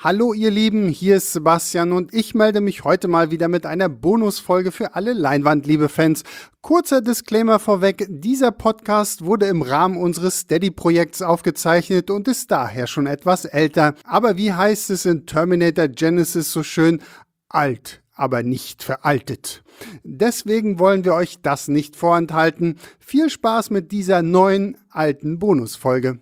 Hallo ihr Lieben, hier ist Sebastian und ich melde mich heute mal wieder mit einer Bonusfolge für alle Leinwandliebe-Fans. Kurzer Disclaimer vorweg, dieser Podcast wurde im Rahmen unseres Steady-Projekts aufgezeichnet und ist daher schon etwas älter. Aber wie heißt es in Terminator Genesis so schön? Alt, aber nicht veraltet. Deswegen wollen wir euch das nicht vorenthalten. Viel Spaß mit dieser neuen, alten Bonusfolge.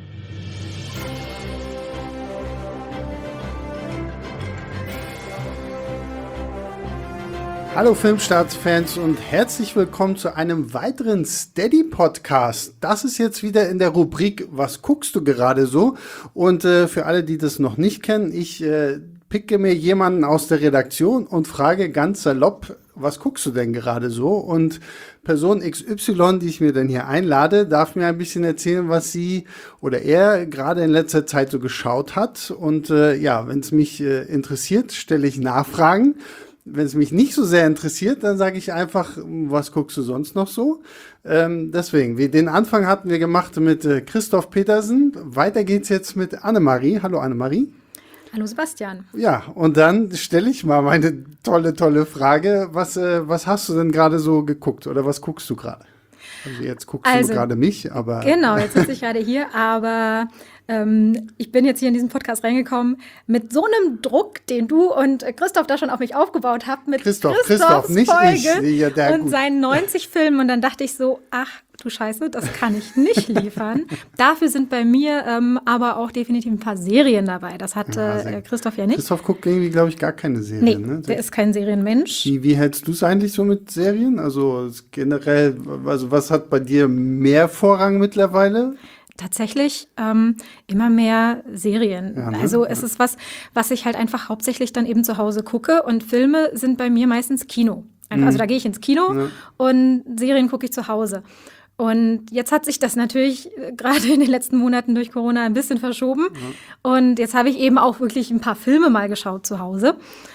Hallo Filmstarts-Fans und herzlich willkommen zu einem weiteren Steady-Podcast. Das ist jetzt wieder in der Rubrik Was guckst du gerade so? Und für alle, die das noch nicht kennen, ich picke mir jemanden aus der Redaktion und frage ganz salopp, was guckst du denn gerade so? Und Person XY, die ich mir dann hier einlade, darf mir ein bisschen erzählen, was sie oder er gerade in letzter Zeit so geschaut hat. Und wenn es mich interessiert, stelle ich Nachfragen. Wenn es mich nicht so sehr interessiert, dann sage ich einfach, was guckst du sonst noch so? Deswegen, den Anfang hatten wir gemacht mit Christoph Petersen. Weiter geht's jetzt mit Annemarie. Hallo Annemarie. Hallo Sebastian. Ja, und dann stelle ich mal meine tolle Frage. Was hast du denn gerade so geguckt oder was guckst du gerade? Also jetzt guckst du gerade mich, aber... Genau, jetzt sitze ich gerade hier, aber ich bin jetzt hier in diesen Podcast reingekommen mit so einem Druck, den du und Christoph da schon auf mich aufgebaut habt, mit Christophs nicht Folge ich. Ja, und seinen 90 Filmen. Und dann dachte ich so, ach du Scheiße, das kann ich nicht liefern. Dafür sind bei mir aber auch definitiv ein paar Serien dabei. Das hat Christoph ja nicht. Christoph guckt irgendwie, glaube ich, gar keine Serien. Nee, ne? der ist kein Serienmensch. Wie hältst du es eigentlich so mit Serien? Also generell, also was hat bei dir mehr Vorrang mittlerweile? Tatsächlich immer mehr Serien. Ja, ne? Also es ist was ich halt einfach hauptsächlich dann eben zu Hause gucke. Und Filme sind bei mir meistens Kino. Also da gehe ich ins Kino und Serien gucke ich zu Hause. Und jetzt hat sich das natürlich gerade in den letzten Monaten durch Corona ein bisschen verschoben. Und jetzt habe ich eben auch wirklich ein paar Filme mal geschaut zu Hause.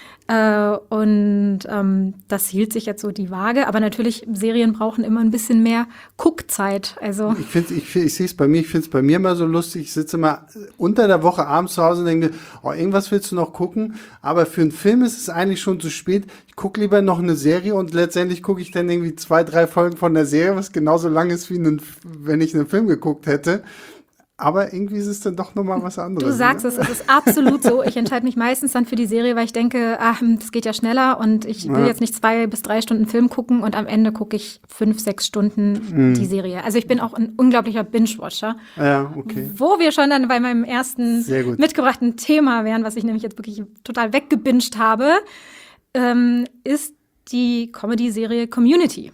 Das hielt sich jetzt so die Waage. Aber natürlich, Serien brauchen immer ein bisschen mehr Guckzeit. Also Ich sehe es bei mir, ich finde es bei mir immer so lustig. Ich sitze immer unter der Woche abends zu Hause und denke, oh, irgendwas willst du noch gucken? Aber für einen Film ist es eigentlich schon zu spät. Ich gucke lieber noch eine Serie und letztendlich gucke ich dann irgendwie 2, 3 Folgen von der Serie, was genauso lang ist, wie wenn ich einen Film geguckt hätte. Aber irgendwie ist es dann doch nochmal was anderes. Du sagst es ist absolut so. Ich entscheide mich meistens dann für die Serie, weil ich denke, das geht ja schneller und ich will jetzt nicht 2 bis 3 Stunden Film gucken und am Ende gucke ich 5, 6 Stunden die Serie. Also ich bin auch ein unglaublicher Binge-Watcher. Ja, okay. Wo wir schon dann bei meinem ersten mitgebrachten Thema wären, was ich nämlich jetzt wirklich total weggebinged habe, ist die Comedy-Serie Community.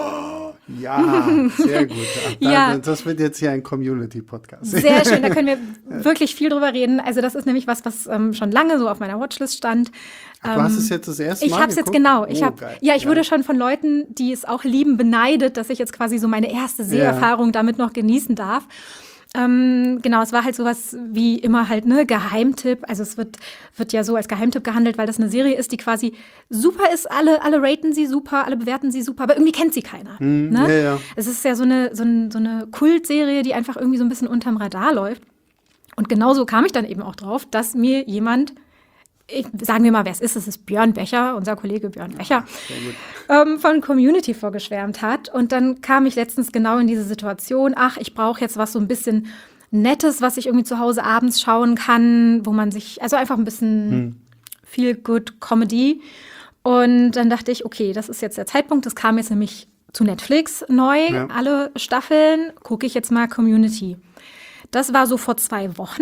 Ja, sehr gut. Das wird jetzt hier ein Community-Podcast. Sehr schön, da können wir wirklich viel drüber reden. Also das ist nämlich was schon lange so auf meiner Watchlist stand. Du hast es jetzt das erste Mal Ich habe es jetzt genau. Ich wurde schon von Leuten, die es auch lieben, beneidet, dass ich jetzt quasi so meine erste Seherfahrung damit noch genießen darf. Genau, es war halt sowas wie immer halt, ne, Geheimtipp. Also es wird ja so als Geheimtipp gehandelt, weil das eine Serie ist, die quasi super ist. Alle raten sie super, alle bewerten sie super, aber irgendwie kennt sie keiner. Ne? Ja. Es ist ja so eine Kultserie, die einfach irgendwie so ein bisschen unterm Radar läuft. Und genauso kam ich dann eben auch drauf, dass mir jemand, sagen wir mal, wer es ist Björn Becher, unser Kollege Björn Becher, von Community vorgeschwärmt hat. Und dann kam ich letztens genau in diese Situation, ich brauche jetzt was so ein bisschen Nettes, was ich irgendwie zu Hause abends schauen kann, wo man sich, also einfach ein bisschen Feel-Good Comedy. Und dann dachte ich, okay, das ist jetzt der Zeitpunkt, das kam jetzt nämlich zu Netflix neu, alle Staffeln, gucke ich jetzt mal Community. Das war so vor 2 Wochen.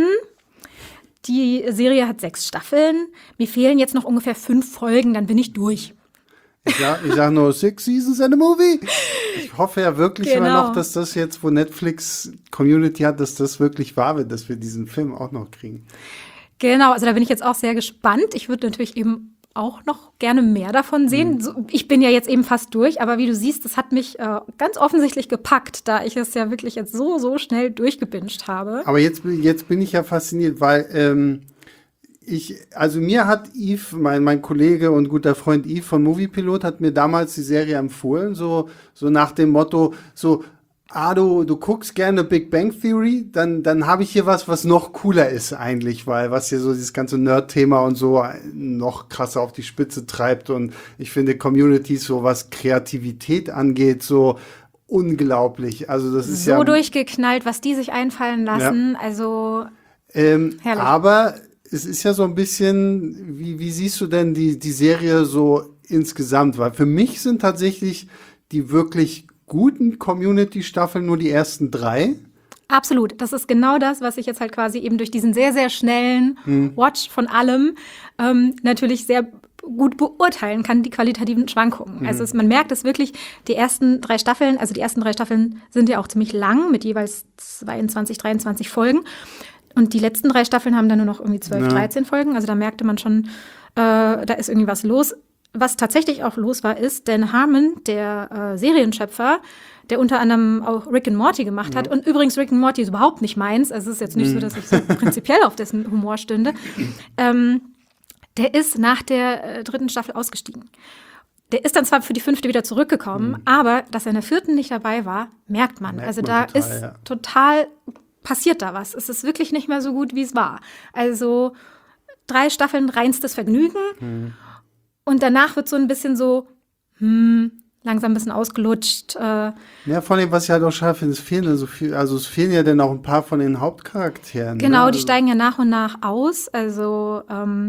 Die Serie hat 6 Staffeln. Mir fehlen jetzt noch ungefähr 5 Folgen, dann bin ich durch. Ich sag nur 6 Seasons and a Movie. Ich hoffe ja wirklich immer noch, dass das jetzt, wo Netflix Community hat, dass das wirklich wahr wird, dass wir diesen Film auch noch kriegen. Genau, also da bin ich jetzt auch sehr gespannt. Ich würde natürlich eben auch noch gerne mehr davon sehen. Ich bin ja jetzt eben fast durch, aber wie du siehst, das hat mich ganz offensichtlich gepackt, da ich es ja wirklich jetzt so schnell durchgebinged habe. Aber jetzt bin ich ja fasziniert, weil mir hat Yves, mein Kollege und guter Freund Yves von Moviepilot, hat mir damals die Serie empfohlen, so nach dem Motto, so du guckst gerne Big Bang Theory, dann habe ich hier was noch cooler ist eigentlich, weil was hier so dieses ganze Nerd-Thema und so noch krasser auf die Spitze treibt und ich finde Communities, so was Kreativität angeht, so unglaublich. Also das ist So ja durchgeknallt, was die sich einfallen lassen. Also herrlich. aber es ist ja so ein bisschen, wie siehst du denn die Serie so insgesamt? Weil für mich sind tatsächlich die wirklich guten Community-Staffeln nur die ersten 3. Absolut. Das ist genau das, was ich jetzt halt quasi eben durch diesen sehr, sehr schnellen Watch von allem natürlich sehr gut beurteilen kann, die qualitativen Schwankungen. Also man merkt es wirklich, die ersten 3 Staffeln sind ja auch ziemlich lang, mit jeweils 22, 23 Folgen. Und die letzten 3 Staffeln haben dann nur noch irgendwie 12, 13 Folgen. Also da merkte man schon, da ist irgendwie was los. Was tatsächlich auch los war, ist, Dan Harmon, der Serienschöpfer, der unter anderem auch Rick and Morty gemacht hat. Und übrigens, Rick and Morty ist überhaupt nicht meins. Also es ist jetzt nicht so, dass ich so prinzipiell auf dessen Humor stünde. Der ist nach der 3. Staffel ausgestiegen. Der ist dann zwar für die 5. wieder zurückgekommen, aber dass er in der 4. nicht dabei war, merkt man. Also da total, ist total passiert da was. Es ist wirklich nicht mehr so gut, wie es war. Also 3 Staffeln reinstes Vergnügen. Und danach wird so ein bisschen so, langsam ein bisschen ausgelutscht. Ja, vor allem, was ich halt auch schade finde, es fehlen dann so viel, also es fehlen ja dann auch ein paar von den Hauptcharakteren. Genau, ne? die steigen ja nach und nach aus. Also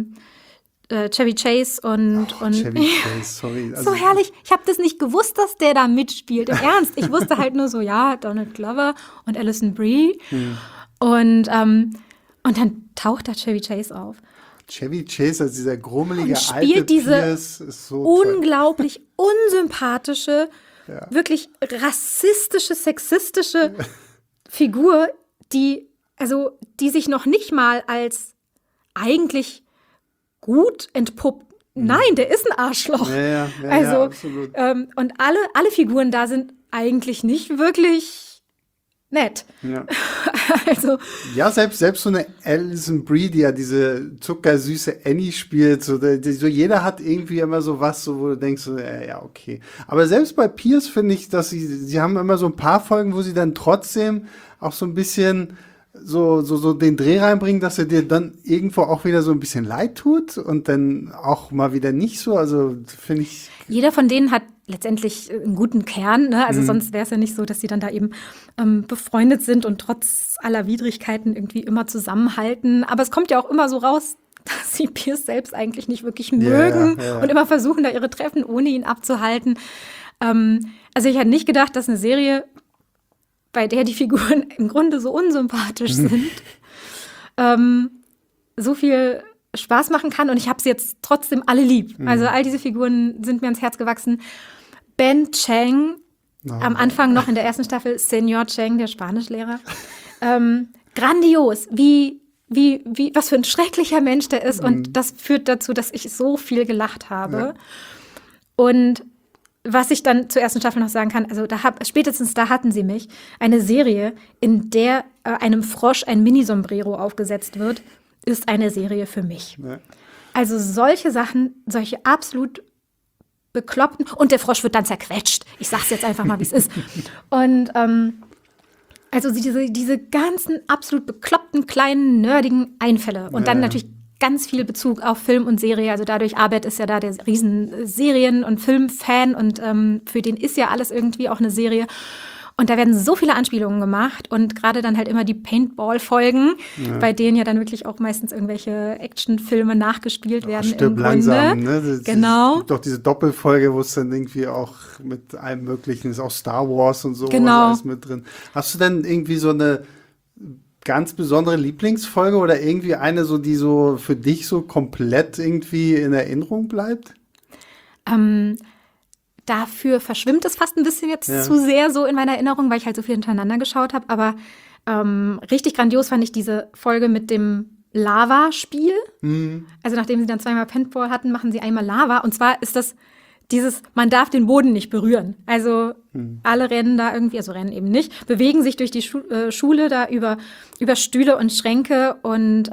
Chevy Chase und Chevy Chase, sorry. so herrlich. Ich habe das nicht gewusst, dass der da mitspielt. Im Ernst. Ich wusste halt nur so, ja, Donald Glover und Alison Brie. Und dann taucht da Chevy Chase auf. Chevy Chase, also dieser grummelige Und alte spielt diese Pierce, ist so toll. unglaublich unsympathische, wirklich rassistische, sexistische Figur, die sich noch nicht mal als eigentlich gut entpuppt. Nein, der ist ein Arschloch. Ja, absolut. Und alle Figuren da sind eigentlich nicht wirklich nett. Ja. Also Ja, selbst so eine Alison Brie, die ja diese zuckersüße Annie spielt, so jeder hat irgendwie immer so was, so, wo du denkst, so, ja, okay. Aber selbst bei Pierce finde ich, dass sie haben immer so ein paar Folgen, wo sie dann trotzdem auch so ein bisschen so den Dreh reinbringen, dass er dir dann irgendwo auch wieder so ein bisschen leid tut und dann auch mal wieder nicht so. Also finde ich. jeder von denen hat letztendlich einen guten Kern, ne? Also sonst wäre es ja nicht so, dass sie dann da eben befreundet sind und trotz aller Widrigkeiten irgendwie immer zusammenhalten. Aber es kommt ja auch immer so raus, dass sie Pierce selbst eigentlich nicht wirklich mögen und immer versuchen, da ihre Treffen ohne ihn abzuhalten. Also ich hätte nicht gedacht, dass eine Serie, bei der die Figuren im Grunde so unsympathisch sind, so viel Spaß machen kann. Und ich habe sie jetzt trotzdem alle lieb. Also all diese Figuren sind mir ans Herz gewachsen. Ben Chang, am Anfang noch in der ersten Staffel, Senor Chang, der Spanischlehrer. Grandios, was für ein schrecklicher Mensch der ist. Und das führt dazu, dass ich so viel gelacht habe. Ja. Und was ich dann zur ersten Staffel noch sagen kann, also spätestens da hatten sie mich, eine Serie, in der einem Frosch ein Mini-Sombrero aufgesetzt wird, ist eine Serie für mich. Ja. Also solche Sachen, solche absolut bekloppten, und der Frosch wird dann zerquetscht. Ich sag's jetzt einfach mal, wie es ist. Und also diese ganzen absolut bekloppten, kleinen, nerdigen Einfälle. Und dann natürlich ganz viel Bezug auf Film und Serie. Also dadurch, Abed ist ja da der riesen Serien- und Filmfan und für den ist ja alles irgendwie auch eine Serie. Und da werden so viele Anspielungen gemacht und gerade dann halt immer die Paintball-Folgen, bei denen ja dann wirklich auch meistens irgendwelche Actionfilme nachgespielt werden. Stirb im langsam, Grunde. ne? Genau. Es gibt doch diese Doppelfolge, wo es dann irgendwie auch mit allem Möglichen ist, auch Star Wars und so Genau. alles mit drin. Hast du denn irgendwie so eine ganz besondere Lieblingsfolge oder irgendwie eine, so die so für dich so komplett irgendwie in Erinnerung bleibt? Dafür verschwimmt es fast ein bisschen jetzt zu sehr so in meiner Erinnerung, weil ich halt so viel hintereinander geschaut habe. Aber richtig grandios fand ich diese Folge mit dem Lava-Spiel. Also nachdem sie dann zweimal Paintball hatten, machen sie einmal Lava. Und zwar ist das man darf den Boden nicht berühren. Also alle rennen da irgendwie, also rennen eben nicht, bewegen sich durch die Schule da über Stühle und Schränke und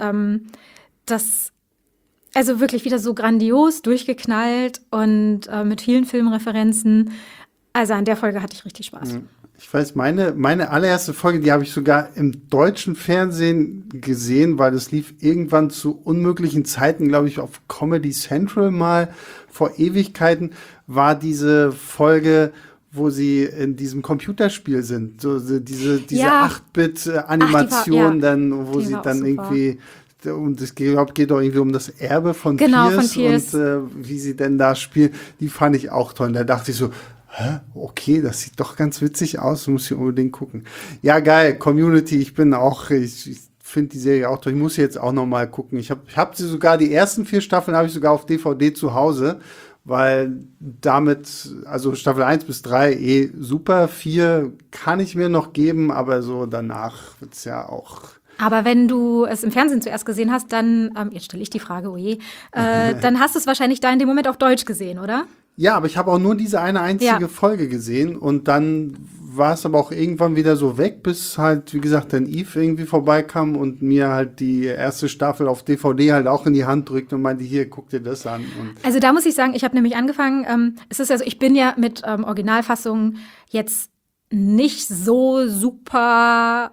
also wirklich wieder so grandios durchgeknallt und mit vielen Filmreferenzen. Also an der Folge hatte ich richtig Spaß. Ich weiß, meine allererste Folge, die habe ich sogar im deutschen Fernsehen gesehen, weil das lief irgendwann zu unmöglichen Zeiten, glaube ich, auf Comedy Central mal vor Ewigkeiten, war diese Folge, wo sie in diesem Computerspiel sind. Diese Ja. 8-Bit-Animation ja. dann, wo Die sie war auch dann super. irgendwie, und es geht doch irgendwie um das Erbe von Genau, von Pierce Pierce. und wie sie denn da spielen, die fand ich auch toll. Und da dachte ich so, okay, das sieht doch ganz witzig aus, muss ich unbedingt gucken. Ja, geil, Community, ich finde die Serie auch toll. Ich muss sie jetzt auch noch mal gucken. Ich hab sie sogar, die ersten 4 Staffeln habe ich sogar auf DVD zu Hause, weil damit, also Staffel 1 bis 3 super, 4 kann ich mir noch geben, aber so danach wird's ja auch. Aber wenn du es im Fernsehen zuerst gesehen hast, dann, jetzt stelle ich die Frage, dann hast du es wahrscheinlich da in dem Moment auf Deutsch gesehen, oder? Ja, aber ich habe auch nur diese eine einzige Ja. Folge gesehen und dann war es aber auch irgendwann wieder so weg, bis halt, wie gesagt, dann Eve irgendwie vorbeikam und mir halt die erste Staffel auf DVD halt auch in die Hand drückte und meinte, hier, guck dir das an. Und Also da muss ich sagen, ich habe nämlich angefangen, es ist also, ich bin ja mit Originalfassungen jetzt nicht so super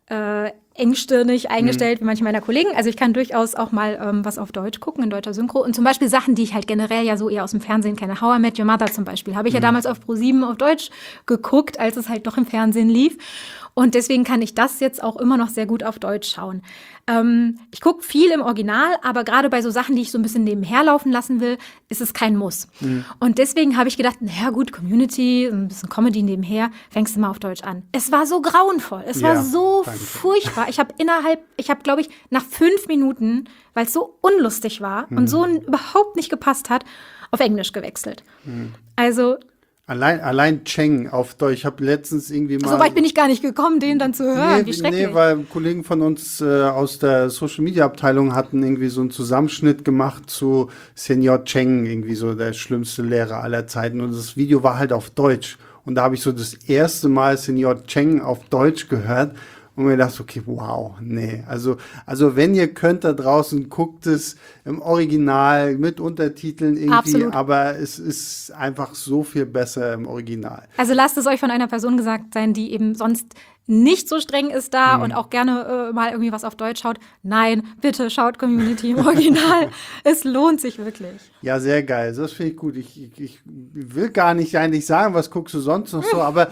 engstirnig eingestellt wie manche meiner Kollegen. Also ich kann durchaus auch mal was auf Deutsch gucken, in deutscher Synchro. Und zum Beispiel Sachen, die ich halt generell ja so eher aus dem Fernsehen kenne. How I Met Your Mother zum Beispiel. Habe ich ja damals auf Pro7 auf Deutsch geguckt, als es halt noch im Fernsehen lief. Und deswegen kann ich das jetzt auch immer noch sehr gut auf Deutsch schauen. Ich gucke viel im Original, aber gerade bei so Sachen, die ich so ein bisschen nebenher laufen lassen will, ist es kein Muss. Und deswegen habe ich gedacht, naja gut, Community, ein bisschen Comedy nebenher, fängst du mal auf Deutsch an. Es war so grauenvoll, es war Ja, so danke. furchtbar. Ich habe glaube ich, nach 5 Minuten, weil es so unlustig war und so überhaupt nicht gepasst hat, auf Englisch gewechselt. Also allein Cheng auf Deutsch. Ich habe letztens irgendwie mal. so weit bin ich gar nicht gekommen, den dann zu hören. Wie schrecklich. Nee, weil Kollegen von uns aus der Social Media Abteilung hatten irgendwie so einen Zusammenschnitt gemacht zu Senior Cheng, irgendwie so der schlimmste Lehrer aller Zeiten. Und das Video war halt auf Deutsch. Und da habe ich so das erste Mal Senior Cheng auf Deutsch gehört. Und mir gedacht, okay, wow, nee. Also wenn ihr könnt da draußen, guckt es im Original mit Untertiteln irgendwie, Absolut. aber es ist einfach so viel besser im Original. Also lasst es euch von einer Person gesagt sein, die eben sonst nicht so streng ist da und auch gerne mal irgendwie was auf Deutsch schaut. Nein, bitte schaut Community im Original. Es lohnt sich wirklich. Ja, sehr geil. Das finde ich gut. Ich will gar nicht eigentlich sagen, was guckst du sonst noch so, aber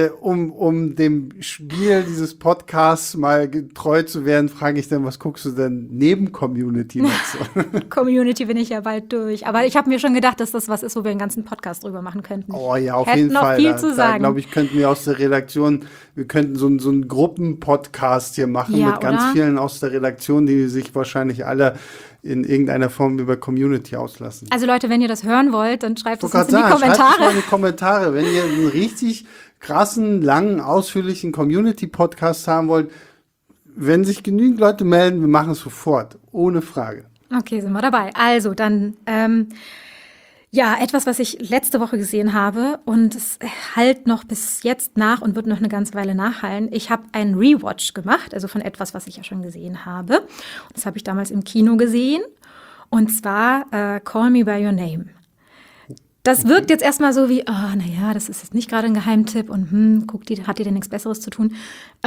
um dem Spiel dieses Podcasts mal treu zu werden, frage ich dann, was guckst du denn neben Community noch so? Community bin ich ja bald durch. Aber ich habe mir schon gedacht, dass das was ist, wo wir einen ganzen Podcast drüber machen könnten. Oh ja, auf Hätten jeden noch Fall. viel Da zu sagen. glaube ich, könnten wir aus der Redaktion, wir könnten so einen Gruppenpodcast hier machen Ja, mit ganz oder? vielen aus der Redaktion, die sich wahrscheinlich alle in irgendeiner Form über Community auslassen. Also Leute, wenn ihr das hören wollt, dann schreibt es Ich uns wollte in die gerade sagen, schreibt es mal Kommentare. in die Kommentare, wenn ihr einen richtig krassen, langen, ausführlichen Community-Podcast haben wollt. Wenn sich genügend Leute melden, wir machen es sofort, ohne Frage. Okay, sind wir dabei. Also dann, ja, etwas, was ich letzte Woche gesehen habe und es halt noch bis jetzt nach und wird noch eine ganze Weile nachhallen. Ich habe einen Rewatch gemacht, also von etwas, was ich ja schon gesehen habe. Das habe ich damals im Kino gesehen und zwar Call Me By Your Name. Das wirkt jetzt erstmal so wie, oh, naja, das ist jetzt nicht gerade ein Geheimtipp und hat die denn nichts Besseres zu tun?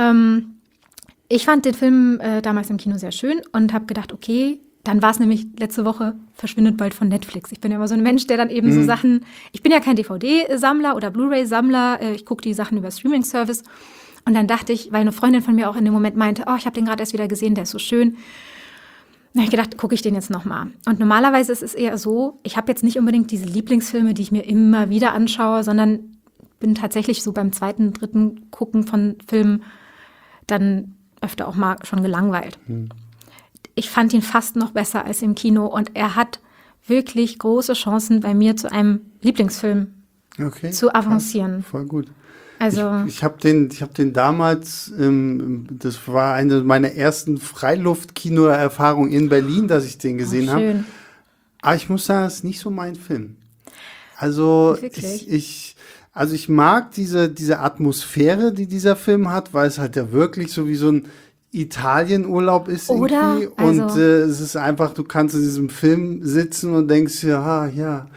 Ich fand den Film damals im Kino sehr schön und habe gedacht, okay, dann war es nämlich letzte Woche, verschwindet bald von Netflix. Ich bin ja immer so ein Mensch, der dann eben so Sachen, ich bin ja kein DVD-Sammler oder Blu-ray-Sammler, ich gucke die Sachen über Streaming-Service. Und dann dachte ich, weil eine Freundin von mir auch in dem Moment meinte, oh, ich habe den gerade erst wieder gesehen, der ist so schön. Dann habe ich gedacht, gucke ich den jetzt nochmal. Und normalerweise ist es eher so, ich habe jetzt nicht unbedingt diese Lieblingsfilme, die ich mir immer wieder anschaue, sondern bin tatsächlich so beim 2., 3. Gucken von Filmen dann öfter auch mal schon gelangweilt. Ich fand ihn fast noch besser als im Kino und er hat wirklich große Chancen, bei mir zu einem Lieblingsfilm zu avancieren. Voll gut. Also Ich habe den damals, das war eine meiner ersten Freiluftkino-Erfahrungen in Berlin, dass ich den gesehen habe. schön. Aber ich muss sagen, es ist nicht so mein Film. Also Wirklich? ich mag diese Atmosphäre, die dieser Film hat, weil es halt ja wirklich so wie so ein Italienurlaub ist Oder? irgendwie. Und Also- es ist einfach, du kannst in diesem Film sitzen und denkst ja, ja,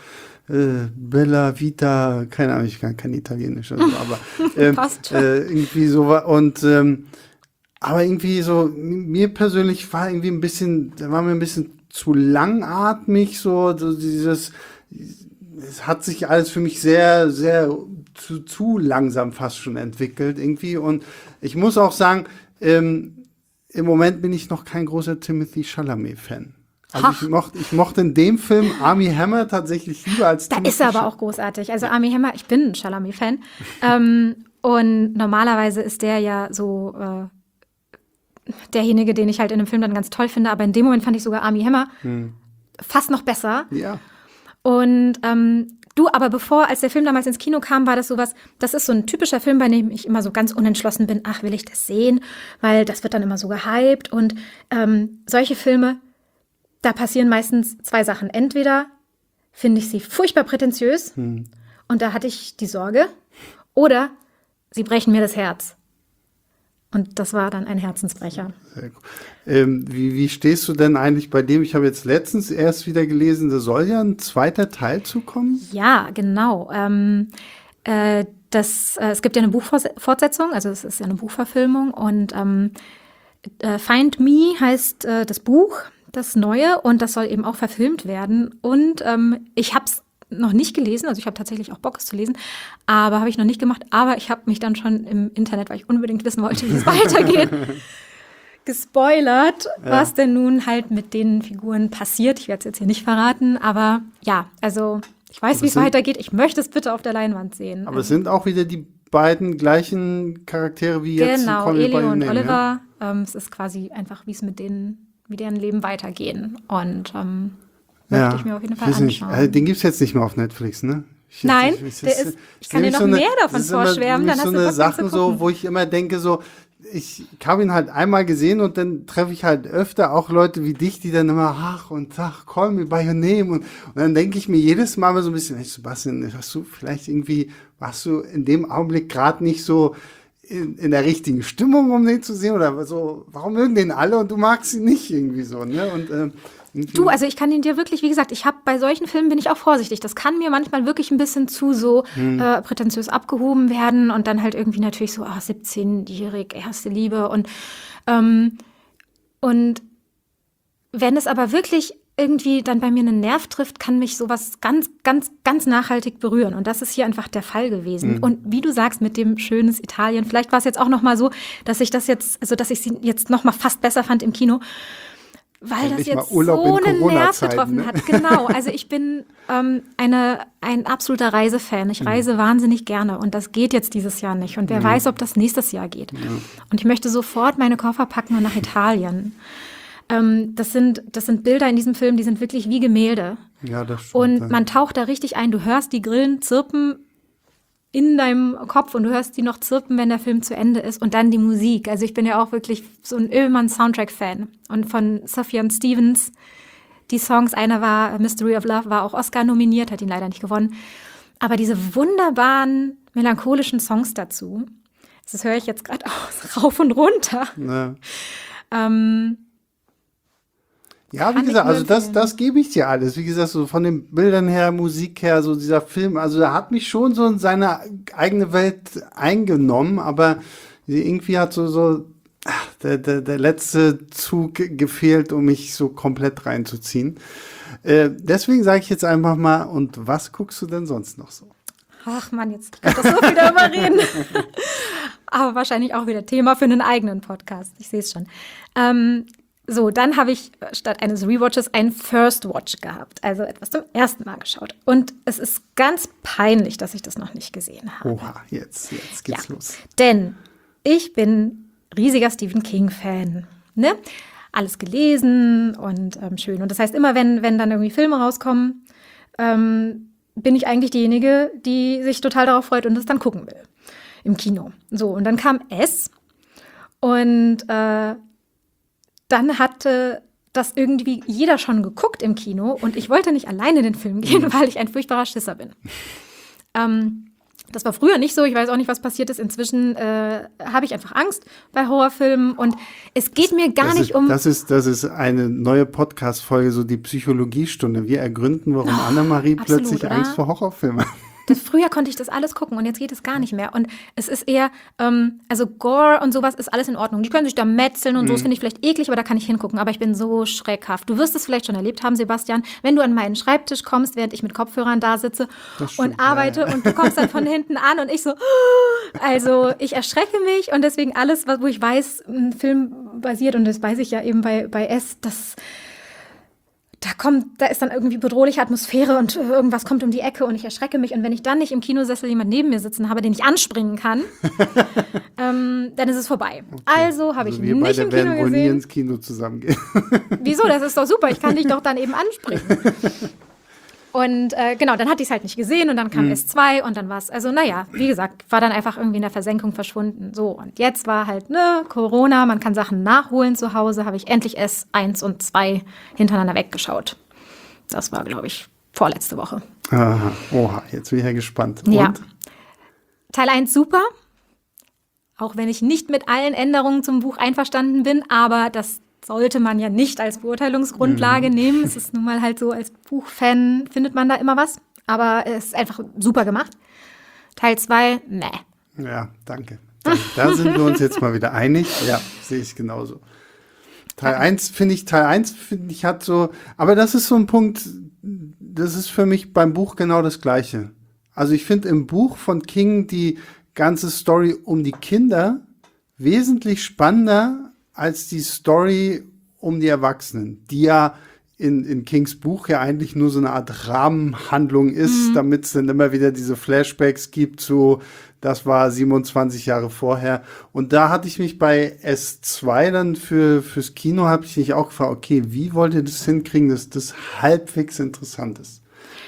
Bella Vita, keine Ahnung, ich kann kein Italienisch, also, aber Passt schon. irgendwie so und aber irgendwie so, mir persönlich war irgendwie war mir ein bisschen zu langatmig, so dieses, es hat sich alles für mich sehr, sehr zu langsam fast schon entwickelt irgendwie und ich muss auch sagen, im Moment bin ich noch kein großer Timothy Chalamet-Fan. Also ich mochte in dem Film Armie Hammer tatsächlich lieber als Da Timothy ist er aber auch großartig. Also Armie Hammer, ich bin ein Chalamet-Fan. Und normalerweise ist der ja so derjenige, den ich halt in einem Film dann ganz toll finde. Aber in dem Moment fand ich sogar Armie Hammer fast noch besser. Ja. Und aber als der Film damals ins Kino kam, war das sowas, das ist so ein typischer Film, bei dem ich immer so ganz unentschlossen bin, ach, will ich das sehen? Weil das wird dann immer so gehypt. Und solche Filme, da passieren meistens zwei Sachen. Entweder finde ich sie furchtbar prätentiös und da hatte ich die Sorge, oder sie brechen mir das Herz. Und das war dann ein Herzensbrecher. Sehr gut. Wie stehst du denn eigentlich bei dem? Ich habe jetzt letztens erst wieder gelesen, da soll ja ein zweiter Teil zukommen. Ja, genau. Es gibt ja eine Buchfortsetzung, also es ist ja eine Buchverfilmung und Find Me heißt das Buch, das Neue, und das soll eben auch verfilmt werden. Und ich habe es noch nicht gelesen, also ich habe tatsächlich auch Bock, es zu lesen, aber habe ich noch nicht gemacht. Aber ich habe mich dann schon im Internet, weil ich unbedingt wissen wollte, wie es weitergeht, gespoilert, was denn nun halt mit den Figuren passiert. Ich werde es jetzt hier nicht verraten, aber ja, also ich weiß, wie es weitergeht. Ich möchte es bitte auf der Leinwand sehen. Aber es sind auch wieder die beiden gleichen Charaktere wie jetzt. Genau, Ellie und Oliver. Ja? Es ist quasi einfach, wie deren Leben weitergehen. Und möchte ich mir auf jeden Fall anschauen. Den gibt es jetzt nicht mehr auf Netflix, ne? Ich kann dir noch mehr davon vorschwärmen. Dann hast so du eine Bock, Sachen so, wo ich immer denke, so, ich habe ihn halt einmal gesehen und dann treffe ich halt öfter auch Leute wie dich, die dann immer, call me by your name. Und dann denke ich mir jedes Mal so ein bisschen, hey Sebastian, warst du in dem Augenblick gerade nicht so in der richtigen Stimmung, um den zu sehen? Oder so, warum mögen den alle und du magst ihn nicht irgendwie so, ne? Und du, also ich kann ihn dir wirklich, wie gesagt, bei solchen Filmen bin ich auch vorsichtig. Das kann mir manchmal wirklich ein bisschen zu so prätentiös abgehoben werden und dann halt irgendwie natürlich so, 17-jährig, erste Liebe und wenn es aber wirklich irgendwie dann bei mir einen Nerv trifft, kann mich sowas ganz, ganz, ganz nachhaltig berühren. Und das ist hier einfach der Fall gewesen. Und wie du sagst, mit dem schönes Italien, vielleicht war es jetzt auch noch mal so, dass ich sie jetzt noch mal fast besser fand im Kino, weil das jetzt so einen Nerv getroffen hat. Genau, also ich bin ein absoluter Reisefan. Ich reise wahnsinnig gerne und das geht jetzt dieses Jahr nicht. Und wer weiß, ob das nächstes Jahr geht. Ja. Und ich möchte sofort meine Koffer packen und nach Italien. Das sind Bilder in diesem Film, die sind wirklich wie Gemälde. Ja, das stimmt. Und man taucht da richtig ein. Du hörst die Grillen zirpen in deinem Kopf und du hörst die noch zirpen, wenn der Film zu Ende ist. Und dann die Musik. Also ich bin ja auch wirklich so ein Ölmann-Soundtrack-Fan. Und von Sufjan Stevens, die Songs, einer war Mystery of Love, war auch Oscar nominiert, hat ihn leider nicht gewonnen. Aber diese wunderbaren, melancholischen Songs dazu, das höre ich jetzt gerade auch rauf und runter. Ja. Ja, wie gesagt, also das gebe ich dir alles. Wie gesagt, so von den Bildern her, Musik her, so dieser Film, also der hat mich schon so in seine eigene Welt eingenommen, aber irgendwie hat der letzte Zug gefehlt, um mich so komplett reinzuziehen. Deswegen sage ich jetzt einfach mal, und was guckst du denn sonst noch so? Ach Mann, jetzt kann das so wieder immer reden. Aber wahrscheinlich auch wieder Thema für einen eigenen Podcast. Ich sehe es schon. So, dann habe ich statt eines Rewatches einen First Watch gehabt, also etwas zum ersten Mal geschaut. Und es ist ganz peinlich, dass ich das noch nicht gesehen habe. Oha, jetzt geht's los. Denn ich bin riesiger Stephen King-Fan, ne? Alles gelesen und schön. Und das heißt, immer wenn dann irgendwie Filme rauskommen, bin ich eigentlich diejenige, die sich total darauf freut und das dann gucken will im Kino. So, und dann kam S und dann hatte das irgendwie jeder schon geguckt im Kino und ich wollte nicht alleine in den Film gehen, weil ich ein furchtbarer Schisser bin. Das war früher nicht so. Ich weiß auch nicht, was passiert ist. Inzwischen habe ich einfach Angst bei Horrorfilmen. Und es geht mir gar nicht um... Das ist eine neue Podcast-Folge, so die Psychologiestunde. Wir ergründen, warum Annemarie absolut, plötzlich oder? Angst vor Horrorfilmen hat. Früher konnte ich das alles gucken und jetzt geht es gar nicht mehr. Und es ist eher, also Gore und sowas ist alles in Ordnung. Die können sich da metzeln und so, das finde ich vielleicht eklig, aber da kann ich hingucken. Aber ich bin so schreckhaft. Du wirst es vielleicht schon erlebt haben, Sebastian, wenn du an meinen Schreibtisch kommst, während ich mit Kopfhörern da sitze und arbeite und du kommst dann von hinten an und ich so, also ich erschrecke mich und deswegen alles, wo ich weiß, ein Film basiert, und das weiß ich ja eben bei S, da ist dann irgendwie bedrohliche Atmosphäre und irgendwas kommt um die Ecke und ich erschrecke mich. Und wenn ich dann nicht im Kinosessel jemand neben mir sitzen habe, den ich anspringen kann, dann ist es vorbei. Okay. Also habe ich wir nicht im Kino werden wohl nie gesehen. ins Kino zusammengehen. Wieso? Das ist doch super. Ich kann dich doch dann eben anspringen. Und genau, dann hatte ich es halt nicht gesehen und dann kam S2 und dann war es, also naja, wie gesagt, war dann einfach irgendwie in der Versenkung verschwunden. So, und jetzt war halt, Corona, man kann Sachen nachholen zu Hause, habe ich endlich S1 und 2 hintereinander weggeschaut. Das war, glaube ich, vorletzte Woche. Aha, oha, jetzt bin ich ja gespannt. Und? Ja. Teil 1 super, auch wenn ich nicht mit allen Änderungen zum Buch einverstanden bin, aber das sollte man ja nicht als Beurteilungsgrundlage nehmen. Es ist nun mal halt so, als Buchfan findet man da immer was. Aber es ist einfach super gemacht. Teil 2, Ja, danke. Da sind wir uns jetzt mal wieder einig. Ja, sehe ich genauso. Teil 1 finde ich hat so, aber das ist so ein Punkt, das ist für mich beim Buch genau das Gleiche. Also ich finde im Buch von King die ganze Story um die Kinder wesentlich spannender als die Story um die Erwachsenen, die ja in Kings Buch ja eigentlich nur so eine Art Rahmenhandlung ist, damit es dann immer wieder diese Flashbacks gibt, so, das war 27 Jahre vorher. Und da hatte ich mich bei S2 dann fürs Kino, habe ich mich auch gefragt, okay, wie wollt ihr das hinkriegen, dass das halbwegs interessant ist?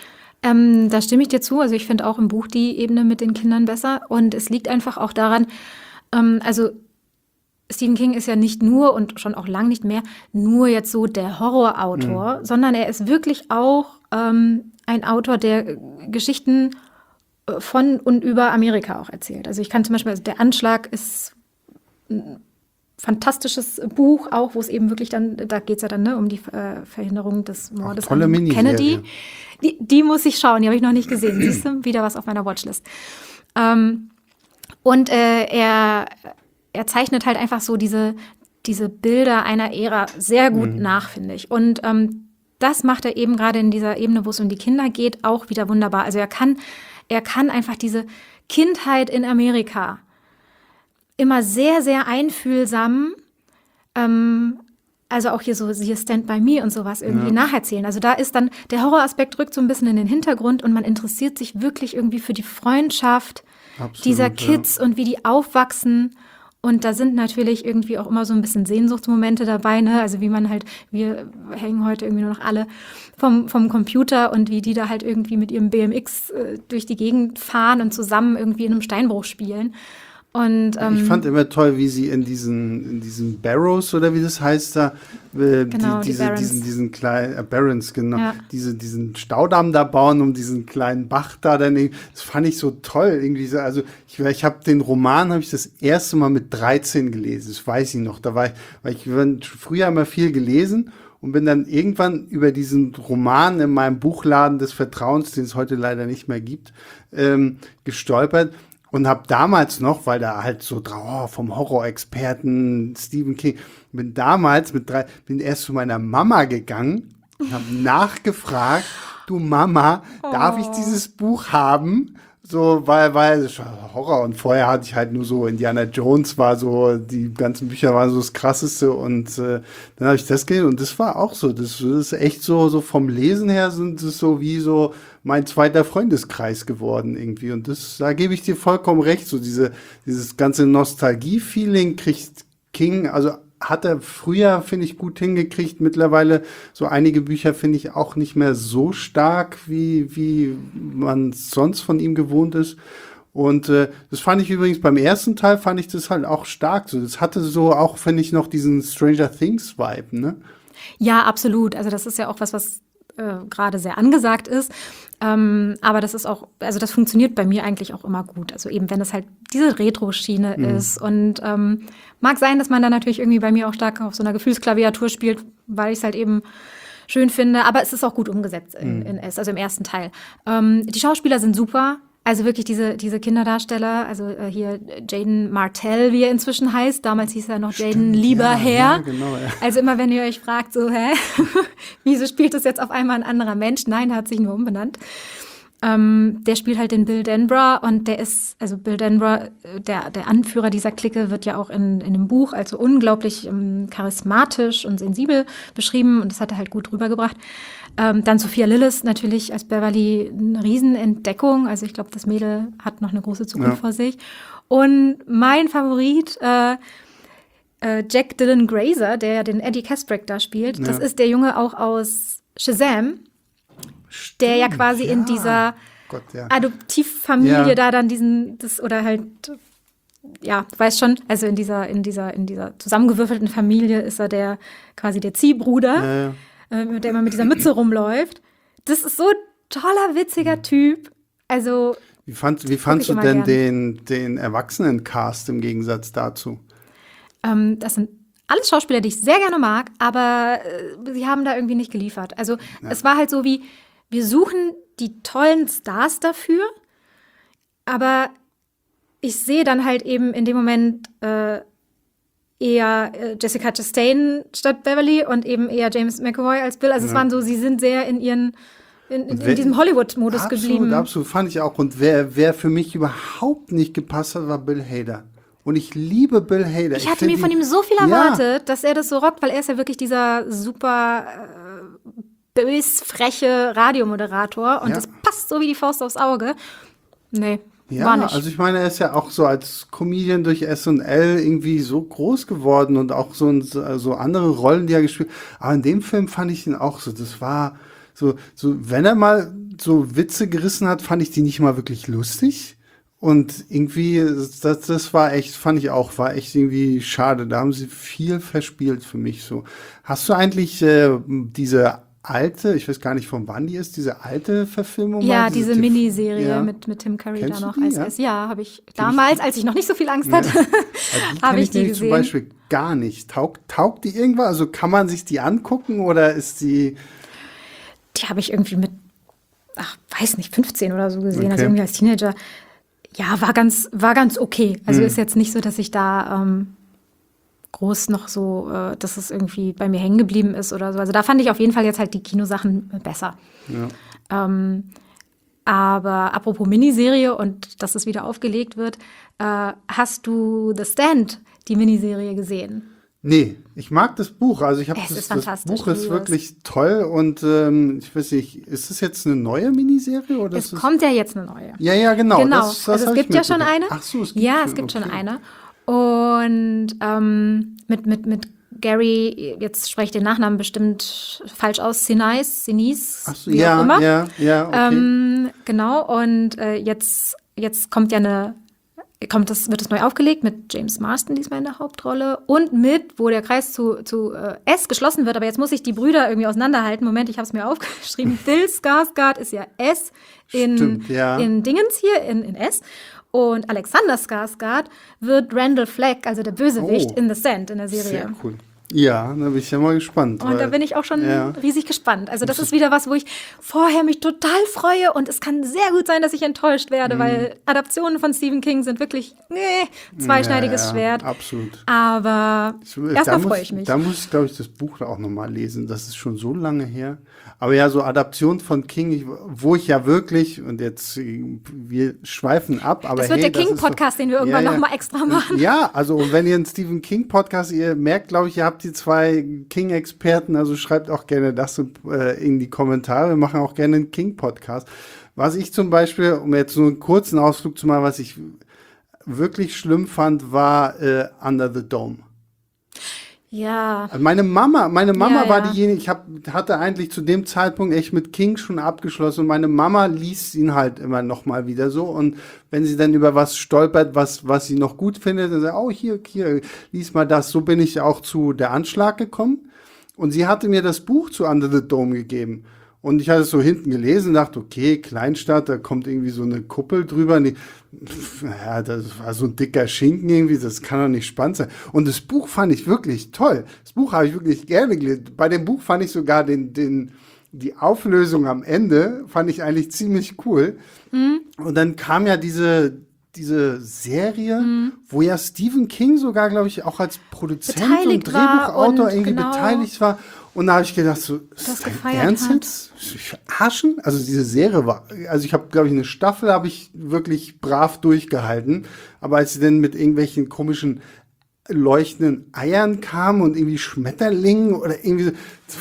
Da stimme ich dir zu. Also ich finde auch im Buch die Ebene mit den Kindern besser. Und es liegt einfach auch daran, also Stephen King ist ja nicht nur und schon auch lang nicht mehr nur jetzt so der Horrorautor, sondern er ist wirklich auch ein Autor, der Geschichten von und über Amerika auch erzählt. Also ich kann zum Beispiel, also Der Anschlag ist ein fantastisches Buch auch, wo es eben wirklich dann, da geht es ja dann um die Verhinderung des Mordes an Kennedy. Die muss ich schauen, die habe ich noch nicht gesehen. Siehst du, wieder was auf meiner Watchlist. Und er zeichnet halt einfach so diese Bilder einer Ära sehr gut nach, finde ich. Und das macht er eben gerade in dieser Ebene, wo es um die Kinder geht, auch wieder wunderbar. Also er kann einfach diese Kindheit in Amerika immer sehr, sehr einfühlsam, also auch hier Stand By Me und sowas irgendwie nacherzählen. Also da ist dann, der Horroraspekt rückt so ein bisschen in den Hintergrund und man interessiert sich wirklich irgendwie für die Freundschaft dieser Kids und wie die aufwachsen. Und da sind natürlich irgendwie auch immer so ein bisschen Sehnsuchtsmomente dabei, ne? Also wie man halt, wir hängen heute irgendwie nur noch alle vom Computer und wie die da halt irgendwie mit ihrem BMX durch die Gegend fahren und zusammen irgendwie in einem Steinbruch spielen. Und, ich fand immer toll, wie sie in diesen Barrows oder wie das heißt da, diesen kleinen Barrens, genau, ja. diesen Staudamm da bauen, um diesen kleinen Bach da dann, das fand ich so toll irgendwie so. Also ich habe den Roman, habe ich das erste Mal mit 13 gelesen, das weiß ich noch, weil ich früher immer viel gelesen und bin dann irgendwann über diesen Roman in meinem Buchladen des Vertrauens, den es heute leider nicht mehr gibt, gestolpert. Und habe damals noch, weil da halt so vom Horrorexperten Stephen King, bin erst zu meiner Mama gegangen und habe nachgefragt, du Mama, darf ich dieses Buch haben? So, weil Horror und vorher hatte ich halt nur so Indiana Jones war so, die ganzen Bücher waren so das Krasseste und dann habe ich das gelesen und das war auch so, das ist echt so vom Lesen her sind es so wie so mein zweiter Freundeskreis geworden irgendwie und da gebe ich dir vollkommen recht, so dieses ganze Nostalgie-Feeling kriegt King, also hat er früher, finde ich, gut hingekriegt. Mittlerweile so einige Bücher finde ich auch nicht mehr so stark, wie man sonst von ihm gewohnt ist. Und das fand ich übrigens beim ersten Teil, fand ich das halt auch stark. So, das hatte so auch, finde ich, noch diesen Stranger Things-Vibe, ne? Ja, absolut. Also das ist ja auch was gerade sehr angesagt ist. Aber das ist auch, also das funktioniert bei mir eigentlich auch immer gut. Also eben, wenn es halt diese Retro-Schiene ist. Und mag sein, dass man da natürlich irgendwie bei mir auch stark auf so einer Gefühlsklaviatur spielt, weil ich es halt eben schön finde. Aber es ist auch gut umgesetzt in S, also im ersten Teil. Die Schauspieler sind super. Also wirklich diese Kinderdarsteller, also hier Jaden Martell, wie er inzwischen heißt. Damals hieß er noch Jaden Lieberherr. Ja, genau, ja. Also immer, wenn ihr euch fragt, so, wieso spielt das jetzt auf einmal ein anderer Mensch? Nein, er hat sich nur umbenannt. Der spielt halt den Bill Denbrough und der ist, also Bill Denbrough, der Anführer dieser Clique, wird ja auch in dem Buch als so unglaublich charismatisch und sensibel beschrieben und das hat er halt gut rübergebracht. Dann Sophia Lillis natürlich als Beverly eine Riesenentdeckung. Also ich glaube, das Mädel hat noch eine große Zukunft vor sich. Und mein Favorit, Jack Dylan Grazer, der den Eddie Kaspbrak da spielt, das ist der Junge auch aus Shazam, der ja quasi in dieser Adoptivfamilie da dann oder halt, ja, du weißt schon, also in dieser zusammengewürfelten Familie ist er quasi der Ziehbruder. Mit der immer mit dieser Mütze rumläuft. Das ist so ein toller, witziger Typ. Also Wie fandst du denn den Erwachsenen-Cast im Gegensatz dazu? Das sind alles Schauspieler, die ich sehr gerne mag, aber sie haben da irgendwie nicht geliefert. Also es war halt so wie, wir suchen die tollen Stars dafür, aber ich sehe dann halt eben in dem Moment eher Jessica Chastain statt Beverly und eben eher James McAvoy als Bill. Also es waren so, sie sind sehr in diesem Hollywood-Modus geblieben. Absolut, fand ich auch. Und wer für mich überhaupt nicht gepasst hat, war Bill Hader. Und ich liebe Bill Hader. Ich hatte mir von ihm so viel erwartet, dass er das so rockt, weil er ist ja wirklich dieser super bös, freche Radiomoderator. Und das passt so wie die Faust aufs Auge. Nee. Ja, also ich meine, er ist ja auch so als Comedian durch S&L irgendwie so groß geworden und auch so andere Rollen, die er gespielt hat. Aber in dem Film fand ich ihn auch so, das war so, wenn er mal so Witze gerissen hat, fand ich die nicht mal wirklich lustig. Und irgendwie, das war echt, war echt irgendwie schade. Da haben sie viel verspielt für mich so. Hast du eigentlich diese alte, ich weiß gar nicht, von wann die ist, diese alte Verfilmung? Ja, diese Miniserie mit Tim Curry da noch. Ja, habe ich damals, als ich noch nicht so viel Angst hatte, habe ich die gesehen. Zum Beispiel gar nicht. Taugt die irgendwas? Also kann man sich die angucken oder ist die... Die habe ich irgendwie mit, weiß nicht, 15 oder so gesehen, also irgendwie als Teenager. Ja, war ganz okay. Also ist jetzt nicht so, dass ich da groß noch so, dass es irgendwie bei mir hängen geblieben ist oder so. Also da fand ich auf jeden Fall jetzt halt die Kinosachen besser. Ja. Aber apropos Miniserie und dass es wieder aufgelegt wird, hast du The Stand, die Miniserie, gesehen? Nee, ich mag das Buch. Also ich habe das Buch ist wirklich toll und ich weiß nicht, ist es jetzt eine neue Miniserie oder? Es kommt ja jetzt eine neue. Ja, genau. Das also es gibt ja schon eine. Ach so, es gibt schon eine. Und mit Gary, jetzt spreche ich den Nachnamen bestimmt falsch aus, Sinise, ach so, wie auch immer. Ja, okay. Genau, und jetzt kommt ja wird es neu aufgelegt mit James Marsden diesmal in der Hauptrolle und wo der Kreis zu S geschlossen wird, aber jetzt muss ich die Brüder irgendwie auseinanderhalten. Moment, ich habe es mir aufgeschrieben. Bill Skarsgård ist ja S in Dingens hier, in S. Und Alexander Skarsgård wird Randall Flagg, also der Bösewicht, in The Stand, in der Serie. Sehr cool. Ja, da bin ich ja mal gespannt. Und da bin ich auch schon riesig gespannt. Also das ist wieder was, wo ich vorher mich total freue und es kann sehr gut sein, dass ich enttäuscht werde, weil Adaptionen von Stephen King sind wirklich zweischneidiges Schwert. Absolut. Aber erstmal freue ich mich. Da muss ich, glaube ich, das Buch auch nochmal lesen. Das ist schon so lange her. Aber ja, so Adaption von King, wo ich ja wirklich, und jetzt, wir schweifen ab, aber das wird der King-Podcast, den wir irgendwann nochmal extra machen. Ja, also wenn ihr einen Stephen King-Podcast, ihr merkt, glaube ich, ihr habt die zwei King-Experten, also schreibt auch gerne das in die Kommentare. Wir machen auch gerne einen King-Podcast. Was ich zum Beispiel, um jetzt nur einen kurzen Ausflug zu machen, was ich wirklich schlimm fand, war Under the Dome. Ja. Meine Mama war diejenige, ich hatte eigentlich zu dem Zeitpunkt echt mit King schon abgeschlossen und meine Mama liest ihn halt immer noch mal wieder so und wenn sie dann über was stolpert, was sie noch gut findet, dann sagt, oh, hier, lies mal das. So bin ich auch zu Der Anschlag gekommen und sie hatte mir das Buch zu Under the Dome gegeben Und ich hatte es so hinten gelesen, dachte, okay, Kleinstadt, da kommt irgendwie so eine Kuppel drüber. Ja, das war so ein dicker Schinken irgendwie, das kann doch nicht spannend sein. Und das Buch fand ich wirklich toll. Das Buch habe ich wirklich gerne gelesen. Bei dem Buch fand ich sogar die Auflösung am Ende, fand ich eigentlich ziemlich cool. Und dann kam ja diese Serie, wo ja Stephen King sogar, glaube ich, auch als Produzent Beteiligt und Drehbuchautor und irgendwie genau. beteiligt war. Und da habe ich gedacht, so, ist das dein gefeiert Ernst hat. jetzt? Ich verarschen? Also diese Serie war, also ich habe, glaube ich, eine Staffel habe ich wirklich brav durchgehalten. Aber als sie dann mit irgendwelchen komischen leuchtenden Eiern kam und irgendwie Schmetterlingen oder irgendwie so,